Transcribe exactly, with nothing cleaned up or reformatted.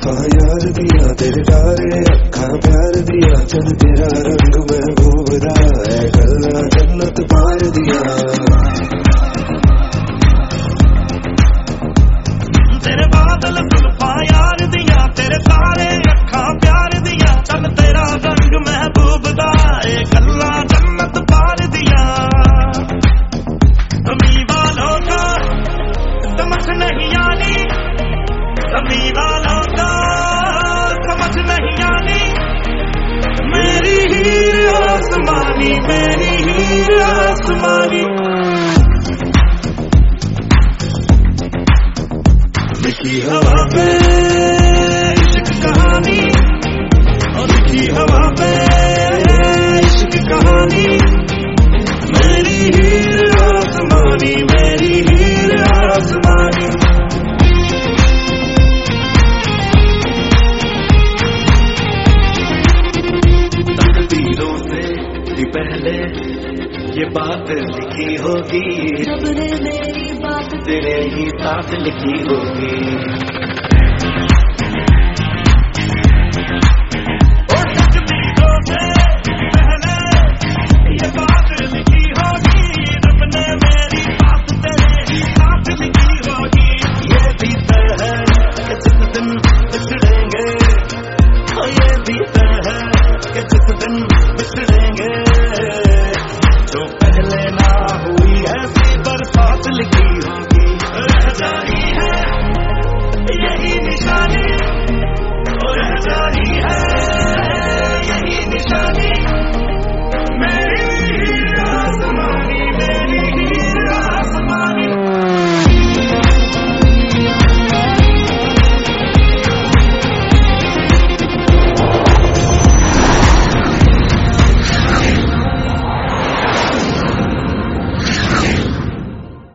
जुल्फा यार दिया तेरे तारे अखा प्यार दिया चल तेरा रंग महबूब दा है गल्ला जन्नत पार दिया तेरे बादल जुल्फा यार दिया तेरे तारे अखा प्यार दिया चल तेरा रंग महबूब दा है गल्ला जन्नत पार दिया। कमी वालों का समझ नहीं आनी कमी वालों का समझ नहीं आनी मेरी हीर आसमानी मेरी हीर आसमानी। लिखी हवा पे इश्क कहानी और लिखी हवा पे इश्क कहानी मेरी हीर आसमानी मेरी हीर आसमानी। तकदीरों से भी पहले ये बात लिखी होगी रब ने मेरी बात तेरे ही साथ लिखी होगी।